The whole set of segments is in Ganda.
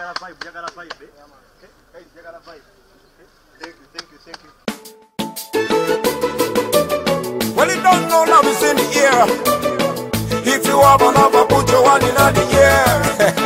Well, you don't know love is in the air. If you have a lover, put your one in the air.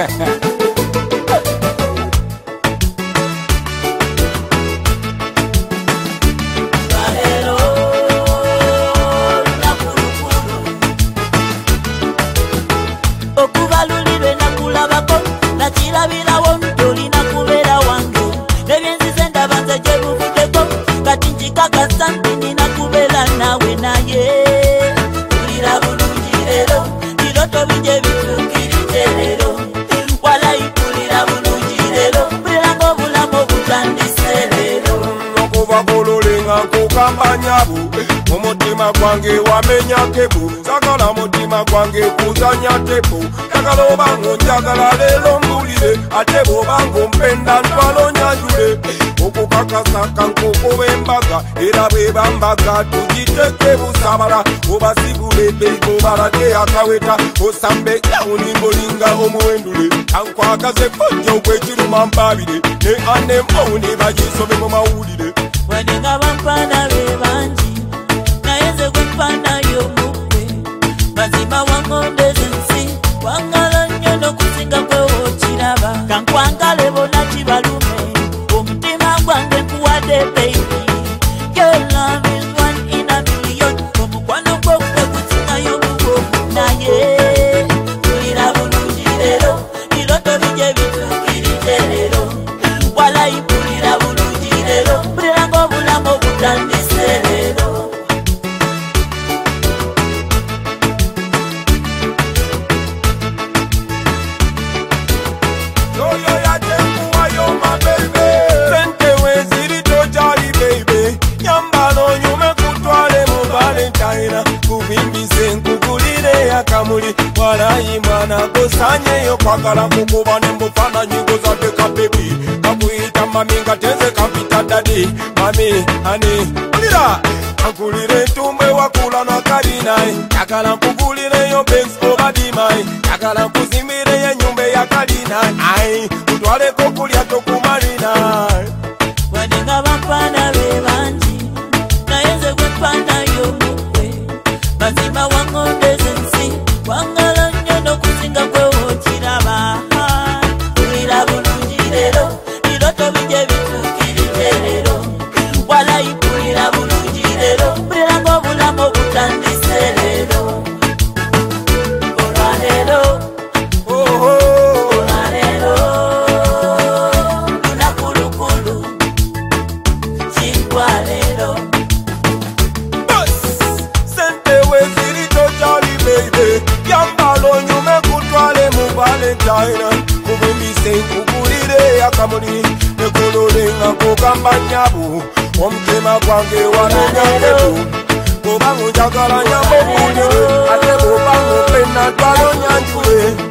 Kambanyabu omutima gwange wamenya kebu sagala mutima gwange kuzanya tepu sagala obango njagala lelo mbulire ate bobango mpenda ntwalo nyanjule okukakasa kankoko b'embaga era bwe bambaga tugiteke busabala obasibule beibobalade akaweta osambe yawuni mulinga omuwendule kankwagaze kojja okwekiruma mpabire ne ane mbawuni bagisobe mu mawulire Waninga bampana bebanji nayenze gwempana y'omukwe mazima wangondeze nsi wangala nnyo n'okusinga kwewokiraba kankwangale bonna kibalume omutima gwange nkuwadde baby your love is one in a million omukwano gw'okwe gusingayo mugogo naye tulira bulungi leero biroto bijje bituukirije leero walayipulira bulungi leero Kamuli walayi mwana gosanyeyo kwagala kukuba nembufaananyi gozadeka bebi kakuyita mami nga tenze kampita dadi mami ani ulira ankulire entumbe wakula nakalinayi yakala nkugulireyo Benz obadimayi yakala nkuzimireyo enyumba eyakalinayi ayi utwaleko kulya tokumalinayi waninga bampana bebanji nayenze gwempana y'omukwe mazima wangondeze nsi wangala nnyo n'okusinga kwewokiraba tulira bulungi leero biroto bijje bituukirije leero walayipulira bulungi leero mpulira ng'obulamu obutandise leero olwaleero olwaleero lunaku lukulu kingwa leero yambalo nyume kutwale mu Valentine kubumbise nkugulire akamuli nekololenga kukambanyabu omutima gwange wanonyangebu kubangu njagala nyambo bulire ate bubangu pena twalo nyanjule